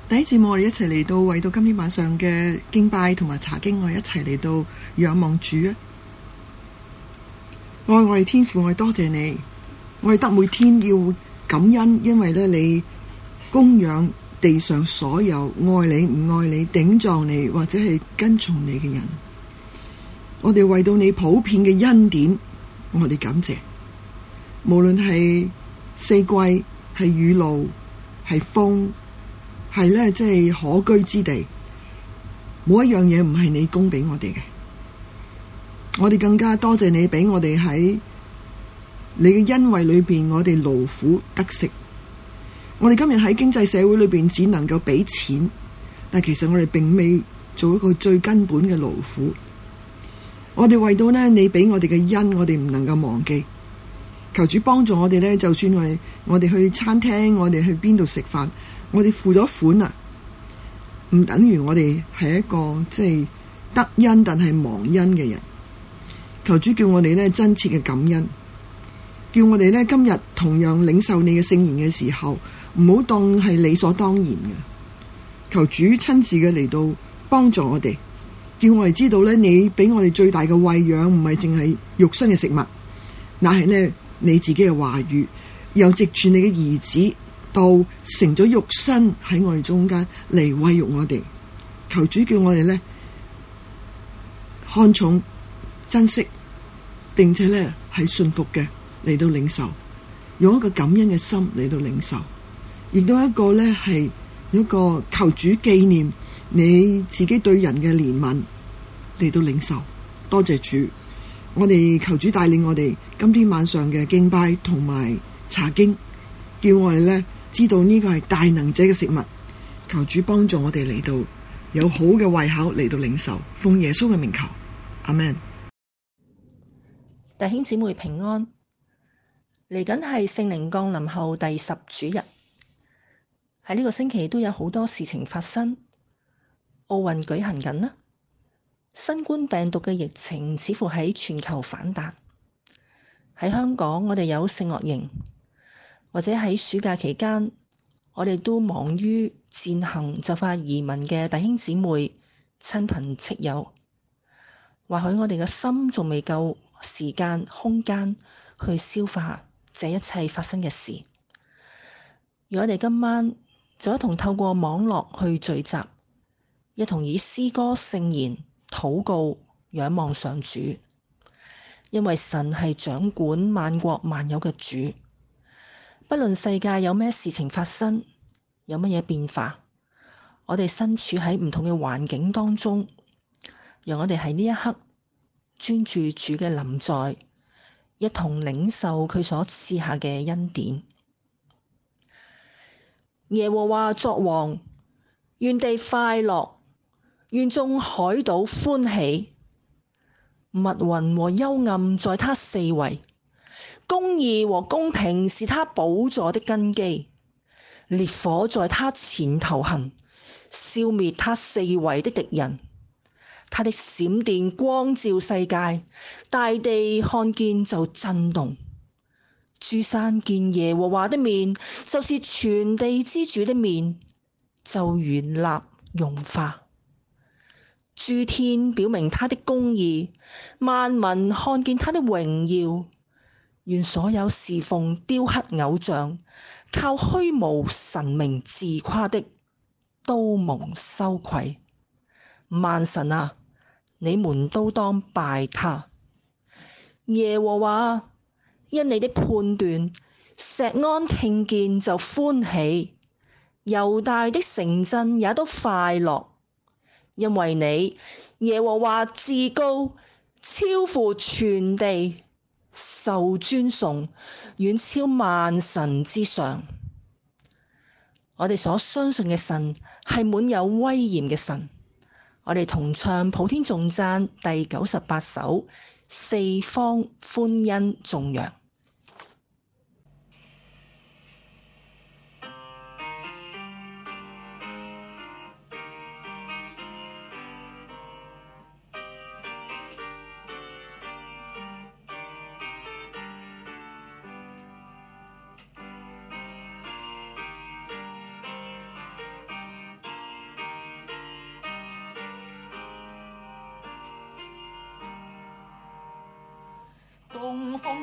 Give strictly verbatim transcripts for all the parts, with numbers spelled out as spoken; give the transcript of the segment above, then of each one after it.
第一節目我哋一齊嚟到為到今天晚上嘅敬拜同埋查經，我哋一齊嚟到仰望主啊！愛我哋天父，我哋多謝你，我哋得每天要感恩，因為咧你供養地上所有愛你唔愛你、頂撞你或者係跟從你嘅人。我哋為到你普遍嘅恩典，我哋感謝。無論係四季、係雨露、係風，係咧即係可居之地，冇一樣嘢唔係你供俾我哋嘅。我哋更加多謝你俾我哋喺你嘅恩惠裏邊，我哋勞苦得食。我哋今日喺經濟社會裏邊只能夠俾錢，但其實我哋並未做一個最根本嘅勞苦。我哋為到呢你俾我哋嘅恩，我哋唔能夠忘記。求主幫助我哋呢，就算係我哋去餐廳，我哋去邊度食飯，我哋付咗款啦，唔等於我哋係一個即係得恩但係忘恩嘅人。求主叫我哋呢真切嘅感恩，叫我哋呢今日同樣領受你嘅聖言嘅時候，唔好當係理所當然嘅。求主親自嘅嚟到幫助我哋。叫我哋知道咧，你俾我哋最大嘅餵養唔係淨係肉身嘅食物，乃係咧你自己嘅話語，又藉住你嘅兒子到成咗肉身喺我哋中間嚟餵育我哋。求主叫我哋咧看重、珍惜，並且咧係信服嘅嚟到領受，用一個感恩嘅心嚟到領受，亦都一個咧係一個求主紀念你自己對人嘅憐憫嚟到領受。多謝主，我哋求主帶領我哋今天晚上嘅敬拜同埋查經，叫我哋咧知道呢個係大能者嘅食物。求主幫助我哋嚟到有好嘅胃口嚟到領受，奉耶穌嘅名求，阿們。 弟兄姊妹平安，嚟緊係聖靈降臨後第十主日，喺呢個星期都有好多事情發生。奧運舉行緊啦，新冠病毒嘅疫情似乎喺全球反彈。喺香港，我哋有聖樂營，或者喺暑假期間，我哋都忙於餞行就快移民嘅弟兄姊妹、親朋戚友。或許我哋嘅心仲未夠時間、空間去消化這一切發生嘅事。而我哋今晚就一同透過網絡去聚集，一同以詩歌、聖言、禱告、仰望上主，因為神係掌管萬國萬有嘅主。不論世界有咩事情發生，有乜嘢變化，我哋身處喺唔同嘅環境當中，讓我哋喺呢一刻專注主嘅臨在，一同領受佢所賜下嘅恩典。耶和華作王，願地快樂，願眾海島歡喜。密雲和幽暗在他四圍，公義和公平是他寶座的根基。烈火在他前頭行，消滅他四圍的敵人。他的閃電光照世界，大地看見就震動。諸山見耶和華的面，就是全地之主的面，就懸立融化。諸天表明他的公義，萬民看見他的榮耀。願所有侍奉雕刻偶像、靠虛無神明自誇的，都蒙羞愧。萬神啊，你們都當拜他。耶和華，因你的判斷，錫安聽見就歡喜，猶大的城鎮也都快樂。因為你，耶和華至高，超乎全地，受尊崇，遠超萬神之上。我哋所相信嘅神係滿有威嚴嘅神。我哋同唱普天頌讚第九十八首，四方歡欣頌揚。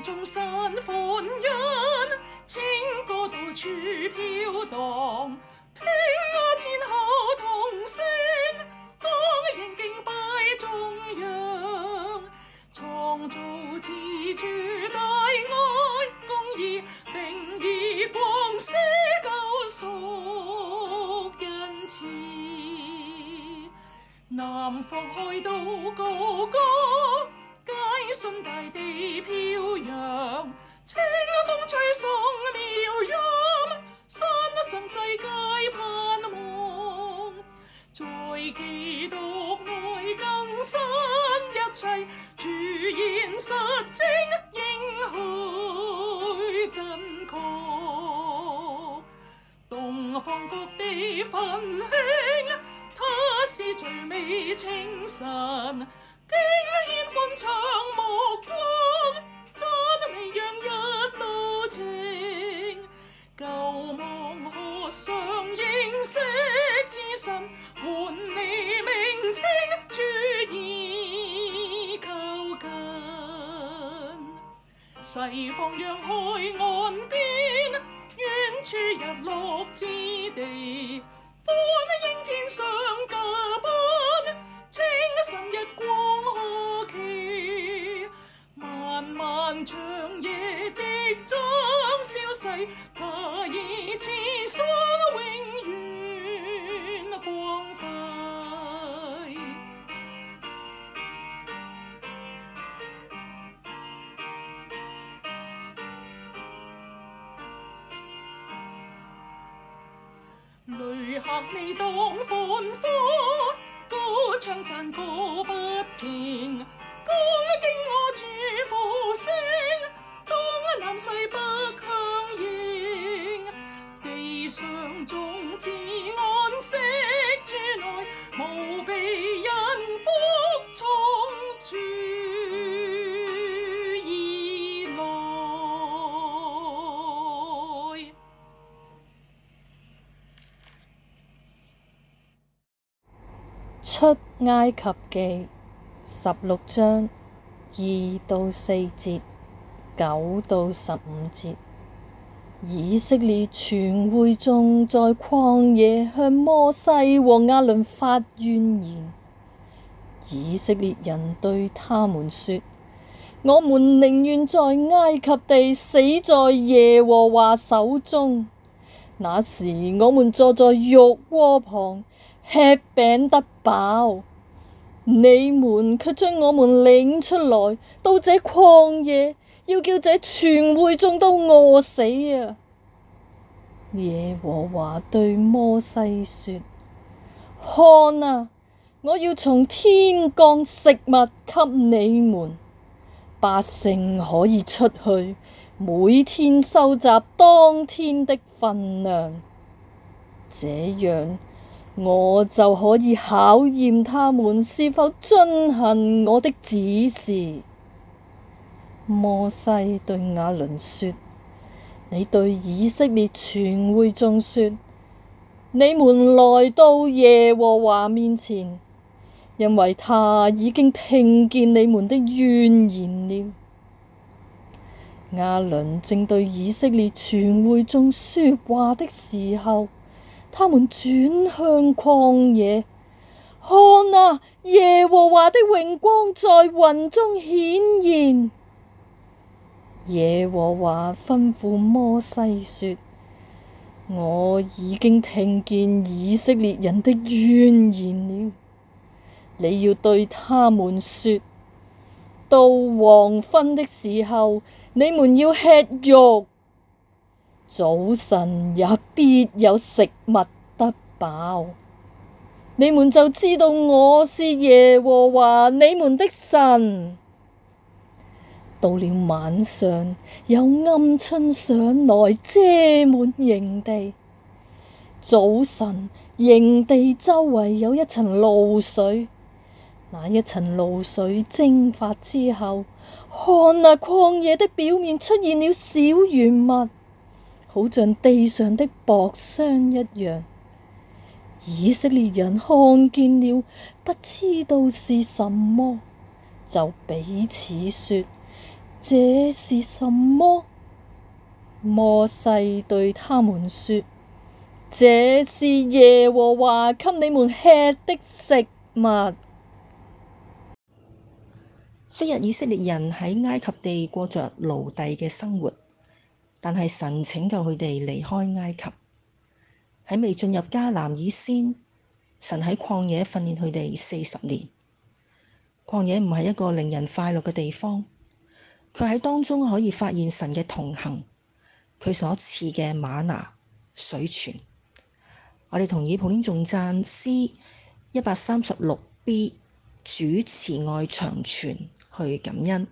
眾散歡欣，清歌到處飄蕩，聽啊千口同聲，當應敬拜中央，創造之主大愛公義，定義光施救贖恩賜，南方海島高歌，皆信大地飄揚，清風吹送妙音，山神祭皆盼望，在基督內更新一切，主言實證應許真確，東方各地奮興，他是最美清晨，經獻歡唱目光，讚美讓一路情，舊望渴想認識之神，喚你名稱，主已靠近，西方洋海岸邊，遠處日落之地，歡迎天上駕奔，清晨日光可期，漫漫長夜即將消逝，他已賜上永遠光輝。旅客你當歡呼，高唱讚歌不停，恭敬我主呼聲，東南西北響應，地上眾子安息主內，無比恩福從主而來。 出埃及記十六章二到四節，九到十五節。以色列全會眾在曠野向摩西和亞倫發怨言。以色列人對他們說：我們寧願在埃及地死在耶和華手中。那時我們坐在肉鍋旁，吃餅得飽，你們卻將我們領出來到這曠野，要叫這全會眾都餓死啊！耶和華對摩西說：看啊，我要從天降食物給你們，百姓可以出去，每天收集當天的分量，這樣我就可以考驗他們是否遵行我的指示。摩西對亞倫說：你對以色列全會眾說，你們來到耶和華面前，因為他已經聽見你們的怨言了。亞倫正對以色列全會眾說話的時候，他們轉向曠野，看啊！耶和華的榮光在雲中顯現。耶和華吩咐摩西說：我已經聽見以色列人的怨言了。你要對他們說：到黃昏的時候，你們要吃肉。早晨也必有食物得飽，你們就知道我是耶和華你們的神。到了晚上，有鵪鶉上來遮滿營地。早晨，營地周圍有一層露水，那一層露水蒸發之後，看啊，曠野的表面出現了小圓物，好像地上的薄霜一樣。以色列人看見了，不知道是什麼，就彼此說： 這是什麼？摩西對他們說：這是耶和華給你們吃的食物。 昔日以色列人喺埃及地過着奴隸嘅生活，但係神拯救佢哋離開埃及。喺未進入迦南以先，神喺曠野訓練佢哋四十年。曠野唔係一個令人快樂嘅地方，佢喺當中可以發現神嘅同行，佢所賜嘅嗎哪水泉。我哋同以普天頌讚詩一百三十六 B 主慈愛長存去感恩。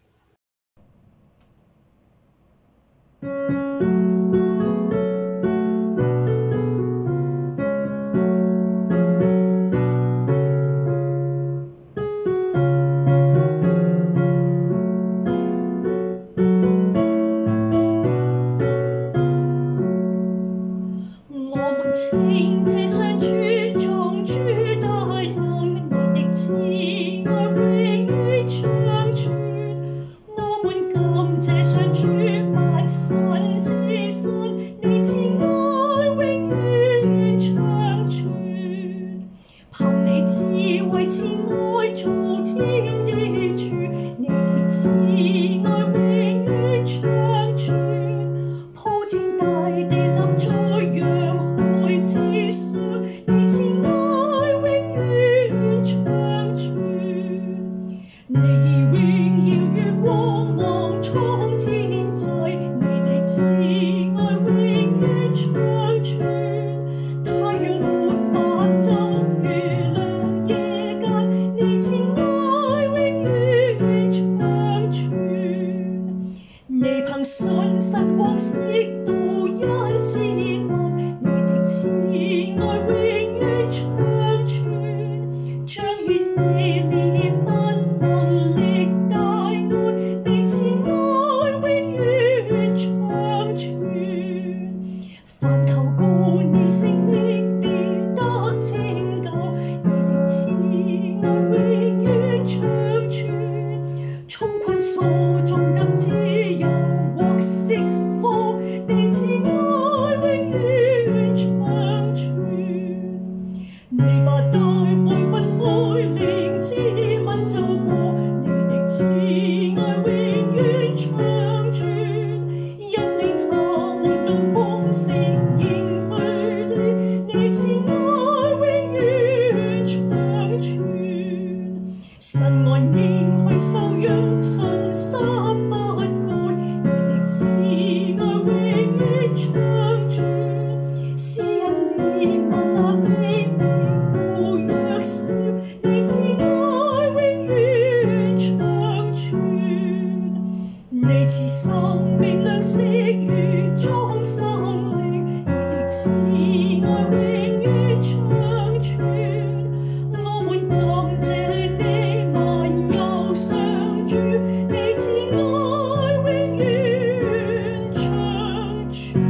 稱這上主創主大能，你的慈愛永遠長存。我們感謝上主萬神之神，你慈愛永遠長存。憑你智慧慈愛造天地主，你的慈愛永遠長存。鋪展大地立在洋之上，你慈愛永遠長存。你以榮耀與光芒充天際，你的慈愛永遠長存。太陽沒白晝，月亮夜間，你慈愛永遠長存。你憑信實光釋導因之民，你的慈愛永遠長存。彰顯你憐憫能力大愛，你慈愛永遠長存。凡求告你聖名必得拯救，你的慈愛永遠長存。從困鎖中得自由獲釋放，你慈愛永遠長存。你把大海分開，令子民走過，你的慈愛永遠長存。引領他們到豐盛應許地，你慈愛永遠長存。神按應許守約，信心不改，你的慈愛永遠長存。施恩憐憫那卑微父弱小，你慈愛永遠長存。你賜生命糧食如眾生靈，你的慈愛永遠長存。我們感謝你萬有上主，你慈愛永遠長存。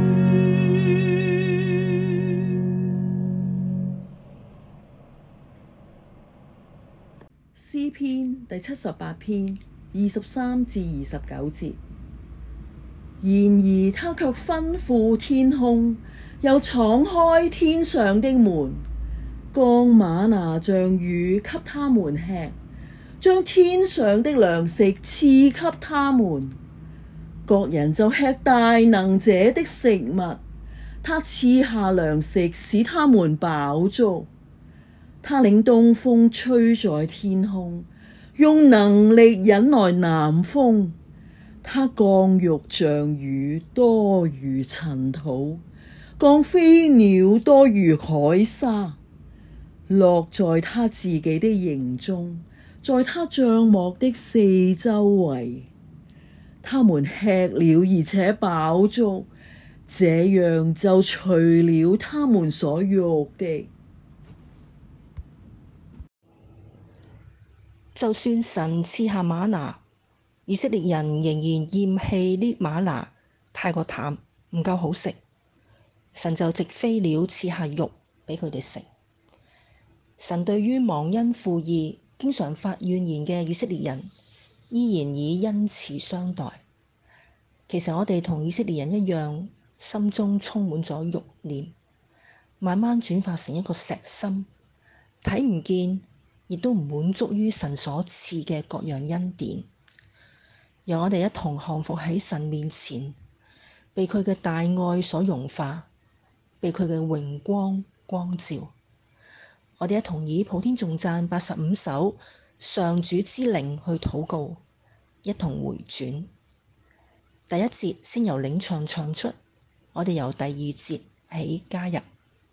詩篇第七十八篇二十三至二十九節。然而他卻吩咐天空，又敞開天上的門，降嗎哪像雨給他們吃，將天上的糧食賜給他們。各人就吃大能者的食物，他賜下糧食使他們飽足。他領東風吹在天空，用能力引來南風。他降雨像雨，多如塵土；降飛鳥，多如海沙。落在他自己的營中，在他帳幕的四周圍。他們吃了而且飽足，這樣就除了他們所欲的。 就算神賜下嗎哪，以色列人仍然厭棄呢嗎哪，太過淡，唔夠好食。神就藉飛鳥賜下肉俾佢哋食。神對於忘恩負義、經常發怨言嘅以色列人， 依然以恩慈相待。其實我哋同以色列人一樣，心中充滿咗慾念，慢慢轉化成一個石心，睇唔見，亦都唔滿足於神所賜嘅各樣恩典。讓我哋一同降服喺神面前，被佢嘅大愛所融化，被佢嘅榮光光照。我哋一同以普天頌讚八十五首上主之靈去禱告，一同回轉。第一節先由領唱唱出，我哋由第二節起加入。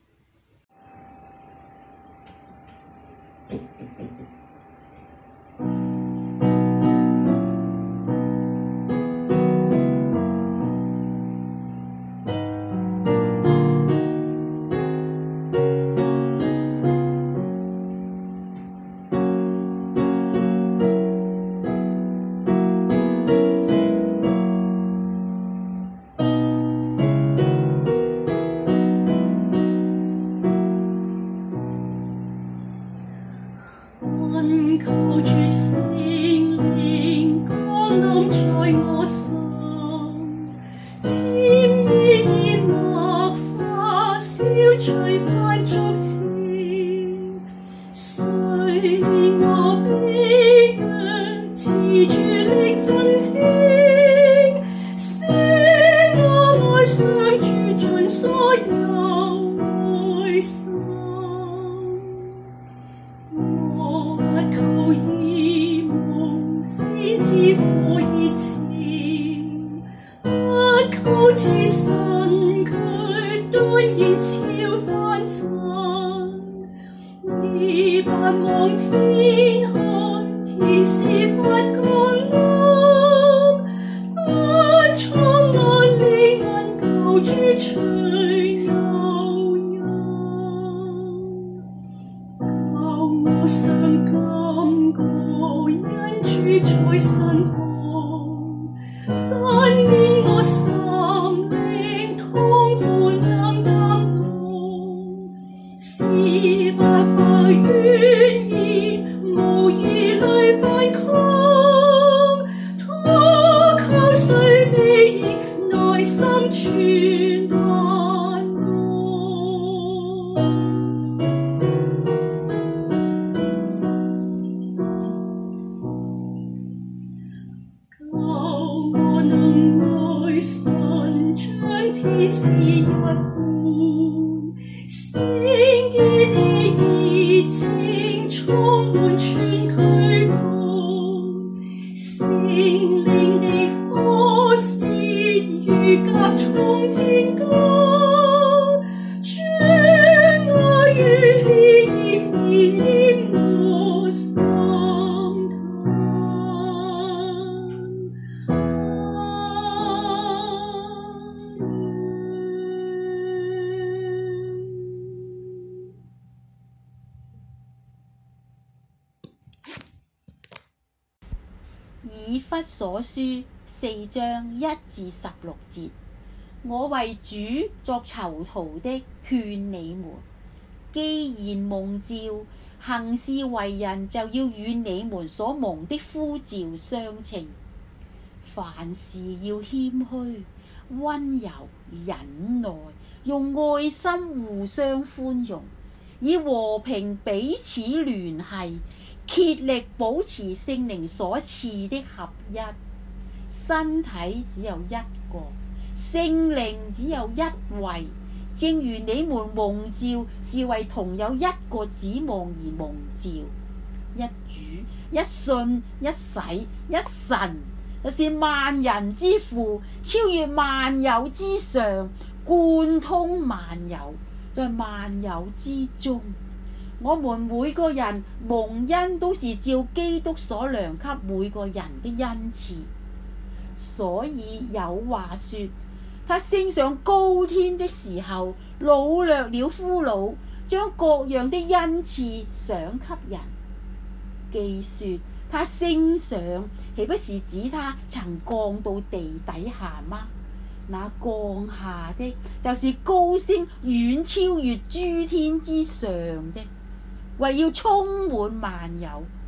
以弗所書四章一至十六節，我為主作囚徒的勸你們，既然蒙召行事為人，就要與你們所蒙的呼召相稱。凡事要謙虛、溫柔、忍耐，用愛心互相寬容，以和平彼此聯繫，竭力保持聖靈所賜的合一。身體只有一個，聖靈只有一位，正如你們蒙召是為同有一個指望而蒙召，一主、一信、一洗、一神，就是萬人之父，超越萬有之上，貫通萬有，在萬有之中。我們每個人蒙恩都是照基督所量給每個人的恩賜，所以有話說，他升上高天的時候，擄掠了俘虜，將各樣的恩賜賞給人。既說他升上，豈不是指他曾降到地底下嗎？那降下的，就是高升遠超越諸天之上的，為要充滿萬有。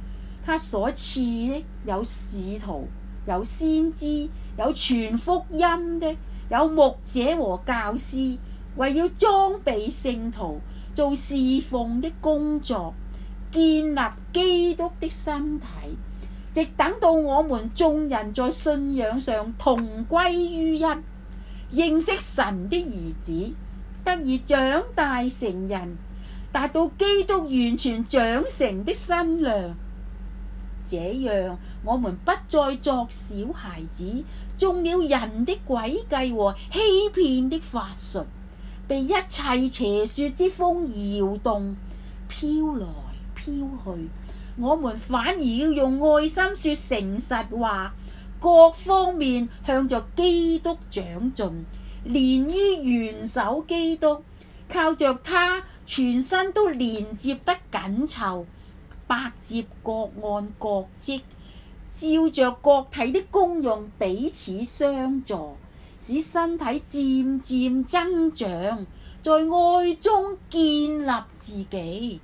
他所賜的有使徒，有先知，有傳福音的，有牧者和教師，為要裝備聖徒，做侍奉的工作，建立基督的身體，直等到我們眾人在信仰上同歸於一，認識神的兒子，得以長大成人，達到基督完全長成的身量。這樣，我們不再作小孩子，中了人的詭計和欺騙的法術，被一切邪說之風搖動，飄來飄去。我們反而要用愛心說誠實話，各方面向着基督長進，連於元首基督，靠着他全身都連接得緊湊，百節各按各職，照着各體的功用彼此相助，使身體漸漸增長，在愛中建立自己。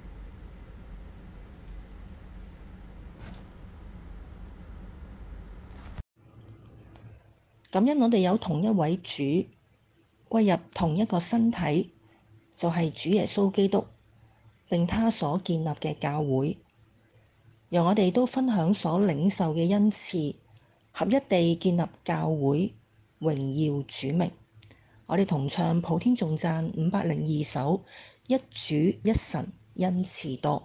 感恩我哋有同一位主，歸入同一個身體，就係主耶穌基督，並他所建立嘅教會。讓我哋都分享所領受嘅恩賜，合一地建立教會，榮耀主名。我哋同唱普天頌讚五百零二首，一主一神恩賜多。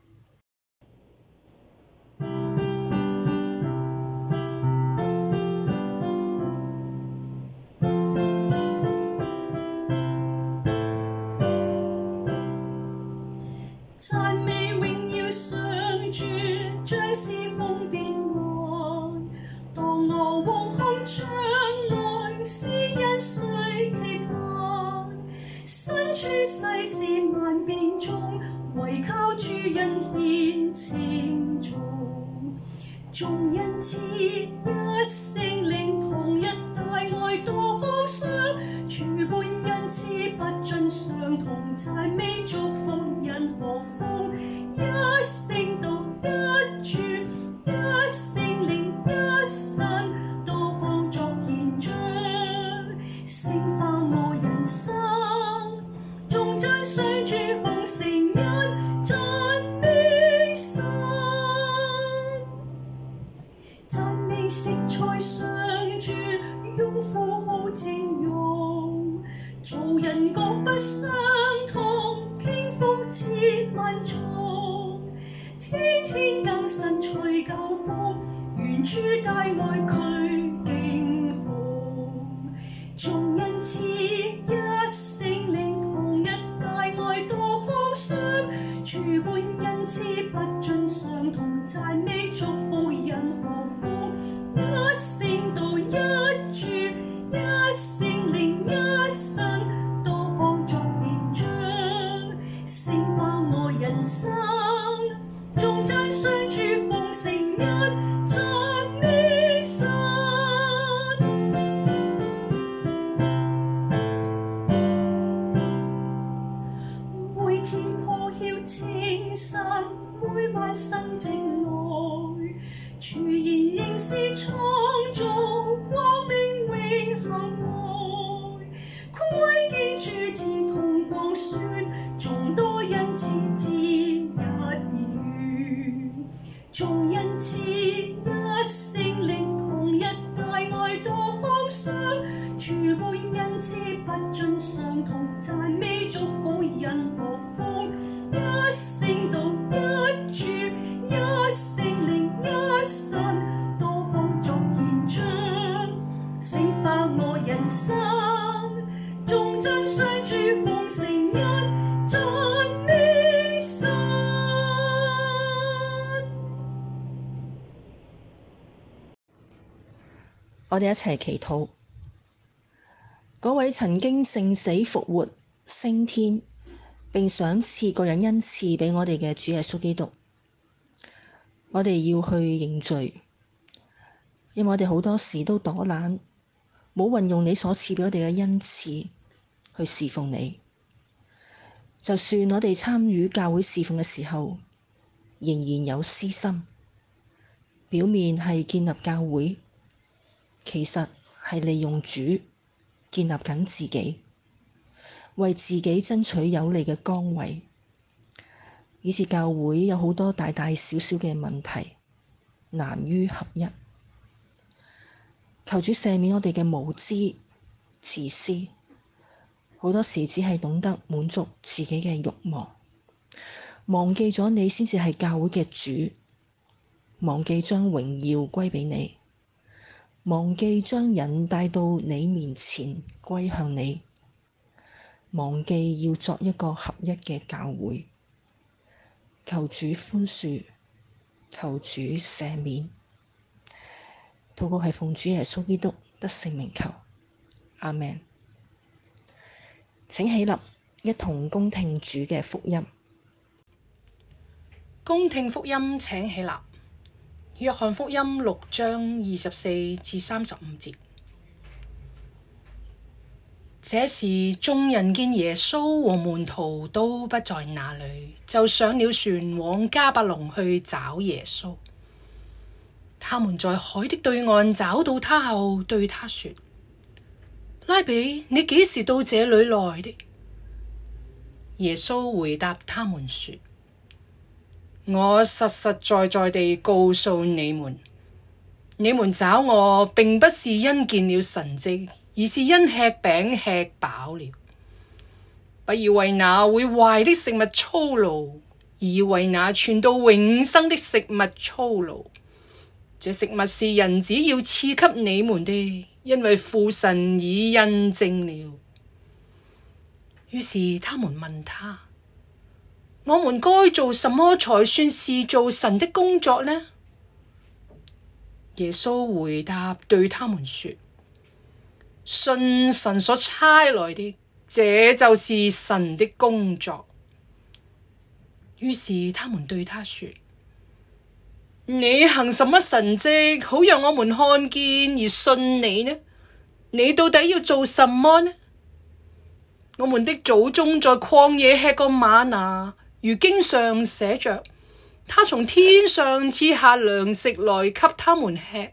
讚美榮耀上主，將時空變幻。當我往後將來，是因誰期盼？身處世事萬變中，唯靠主恩顯清重。眾恩賜一聖靈，同一大愛多方相，諸般恩賜不盡相同，讚美祝福因何風？一聖道一主一聖靈一神，多方作現象，聖化我人生，眾讚賞主豐盛恩，讚美神。讚美色彩上主，用符號正用，做人各不相同，傾覆節萬重，天天更新隨舊風，願主大愛俱驚恐。眾恩賜一聖靈，同一大愛多方相，諸般恩賜不盡相同，讚美祝福因何風？一聖道一主一聖靈一神，多方作現象，聖化我人生，眾讚賞主豐盛恩，讚美神。每天破曉清晨，每晚生靜愛，主言仍是創造光明永恆愛，窺見主子同光宣，眾多恩賜之一元，眾恩賜一聖靈，同一大愛多方相，諸般恩賜不盡相同，讚美祝福因何風？一聖道一主一聖靈一神，多方作現象，聖化我人生，眾讚賞主豐盛恩，讚美神。 我哋一齊祈禱，嗰位曾經聖死復活升天，並賞賜個人恩賜畀我哋嘅主耶穌基督，我哋要去認罪，因為我哋好多時都躲懶，冇運用你所賜畀我哋嘅恩賜去侍奉你。就算我哋參與教會侍奉嘅時候，仍然有私心， 表面係建立教會，其實係利用主建立緊自己，為自己爭取有利嘅崗位，以致教會有好多大大小小嘅問題，難於合一。求主赦免我哋嘅無知、自私，好多時只係懂得滿足自己嘅慾望，忘記咗你先至係教會嘅主，忘記將榮耀歸畀你，忘記將人帶到你面前歸向你，忘記要作一個合一嘅教會。求主寬恕，求主赦免。禱告係奉主耶穌基督得聖名求，阿們。請起立，一同恭聽主嘅福音。 恭聽福音，請起立。約翰福音六章二十四至三十五節。這時眾人見耶穌和門徒都不在那裡，就上了船往迦百農去找耶穌。他們在海的對岸找到他後，對他說：拉比，你幾時到這裡來的？耶穌回答他們說：我實實在在地告訴你們，你們找我並不是因見了神蹟，而是因吃餅吃飽了。不要為那會壞的食物操勞，而要為那存到永生的食物操勞。這食物是人子要賜給你們的，因為父神已印證了。於是他們問他：我們該做什麼才算是做神的工作呢？耶穌回答對他們說：信神所差來的，這就是神的工作。於是他們對他說：你行什麼神蹟，好讓我們看見而信你呢？你到底要做什麼呢？我們的祖宗在曠野吃過嗎哪，如經上寫着，他從天上賜下糧食來給他們吃。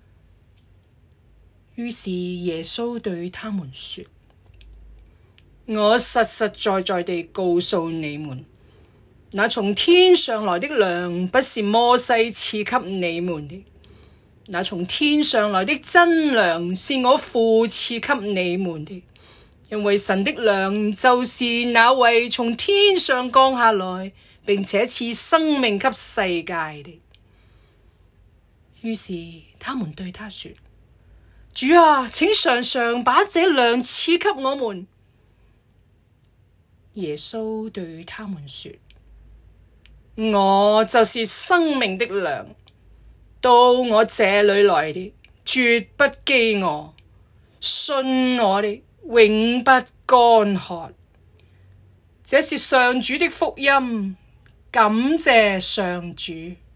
於是耶穌對他們說：我實實在在地告訴你們，那從天上來的糧不是摩西賜給你們的，那從天上來的真糧是我父賜給你們的。因為神的糧就是那位從天上降下來，並且賜生命給世界的。於是他們對他說：主啊，請常常把這糧賜給我們。耶穌對他們說：我就是生命的糧，到我這裡來的絕不飢餓，信我的永不乾渴。這是上主的福音，感謝上主。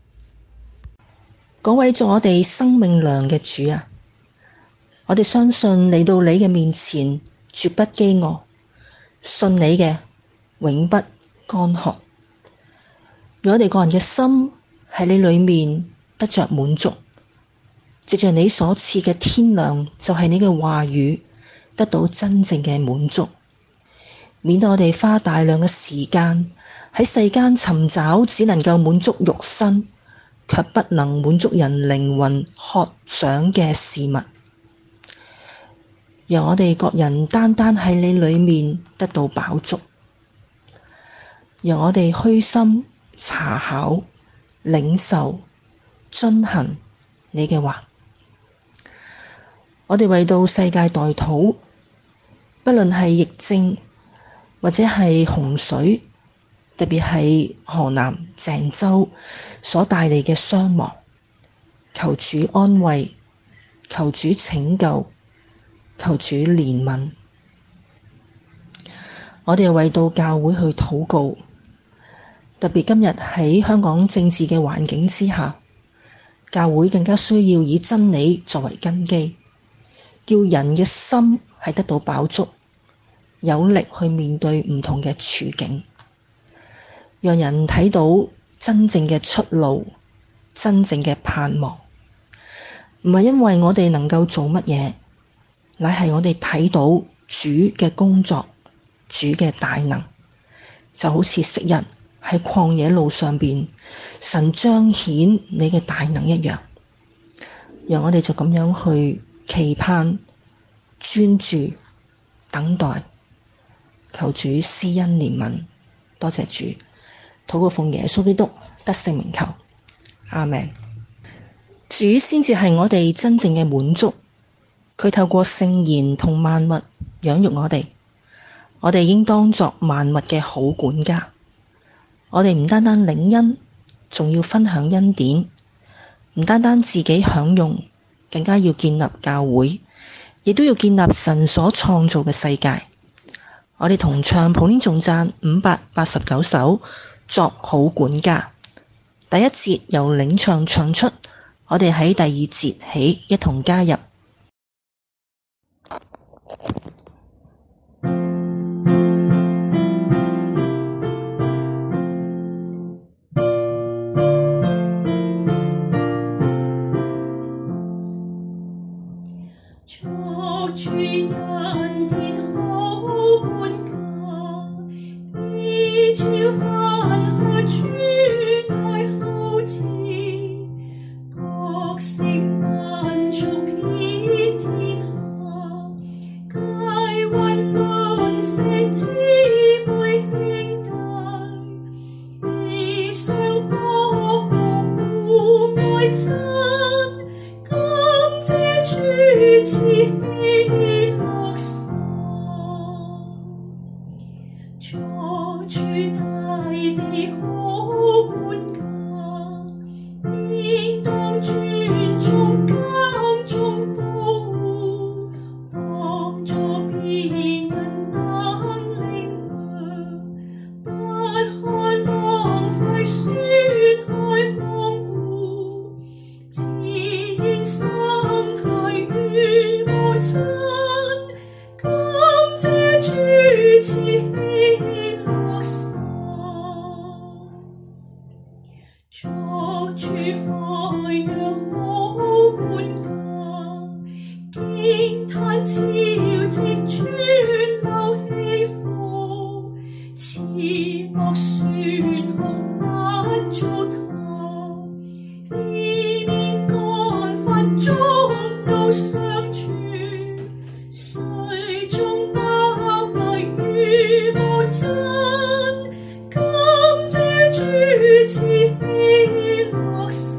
嗰位做我哋生命糧嘅主啊，我哋相信嚟到你嘅面前絕不飢餓，信你嘅永不乾渴。讓我哋個人嘅心喺你裏面得着滿足，藉着你所賜嘅天糧，就係你嘅話語，得到真正嘅滿足，免得我哋花大量嘅時間喺世間尋找只能夠滿足肉身，卻不能滿足人靈魂渴想嘅事物。讓我哋各人單單喺你裏面得到飽足，讓我哋虛心查考、領受、遵行你嘅話。我哋為到世界代禱，不論係疫症或者係洪水，特別係河南鄭州所帶嚟嘅傷亡，求主安慰，求主拯救，求主憐憫。我哋為到教會去禱告，特別今日喺香港政治嘅環境之下，教會更加需要以真理作為根基，叫人嘅心係得到飽足，有力去面對唔同嘅處境，讓人睇到真正嘅出路， 真正嘅盼望。唔係因為我哋能夠做乜嘢，乃係我哋睇到主嘅工作，主嘅大能，就好似昔日喺曠野路上邊，神彰顯你嘅大能一樣。讓我哋就咁樣去期盼、專注、等待，求主施恩憐憫。多謝主，禱告奉耶穌基督得聖名求，阿們。主先至係我哋真正嘅滿足，佢透過聖言同萬物養育我哋，我哋應當作萬物嘅好管家。我哋唔單單領恩，仲要分享恩典，唔單單自己享用，更加要建立教會，亦都要建立神所創造嘅世界。我哋同唱普天頌讚五百八十九首作好管家。第一節由領唱唱出，我哋喺第二節起一同加入。 作主恩典好管家，比照分享主愛厚賜，各色民族遍天下，皆為鄰舍姊妹兄弟，地上博互愛真。慈喜樂神，作主大地好管家，應當尊重耕種保護，幫助別人能領略，不可浪費損害罔顧，自然生態與無盡，感謝主慈喜樂神，作主海洋好管家，驚嘆潮汐川流起伏，似莫船紅不糟蹋，地面乾泛中路相處，水中包愛與無盡，感謝主慈喜樂神，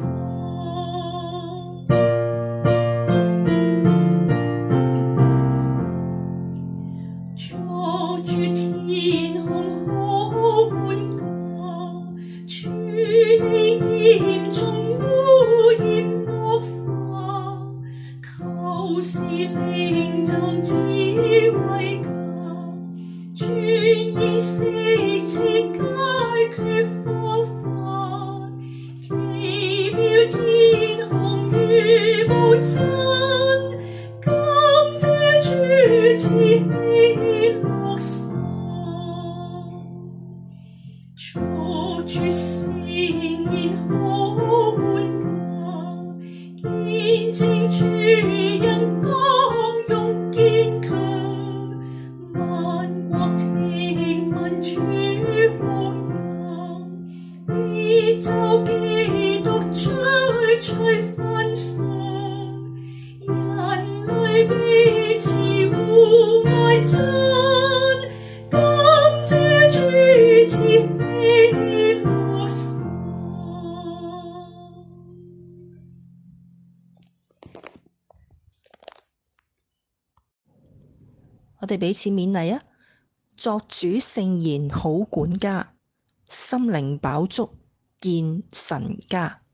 作主天空好管家，處理嚴重污染惡化，求是靈浸智慧家，專研適切解決方法，奇妙天空與無盡，感謝主慈喜樂神，作主聖言好管家，見證主人剛勇堅強，萬國聽聞主福音，宇宙基督追隨分享，人類彼此互愛真，感謝主慈喜樂神。 我哋彼此勉勵啊！作主聖言好管家，心靈飽足見神家。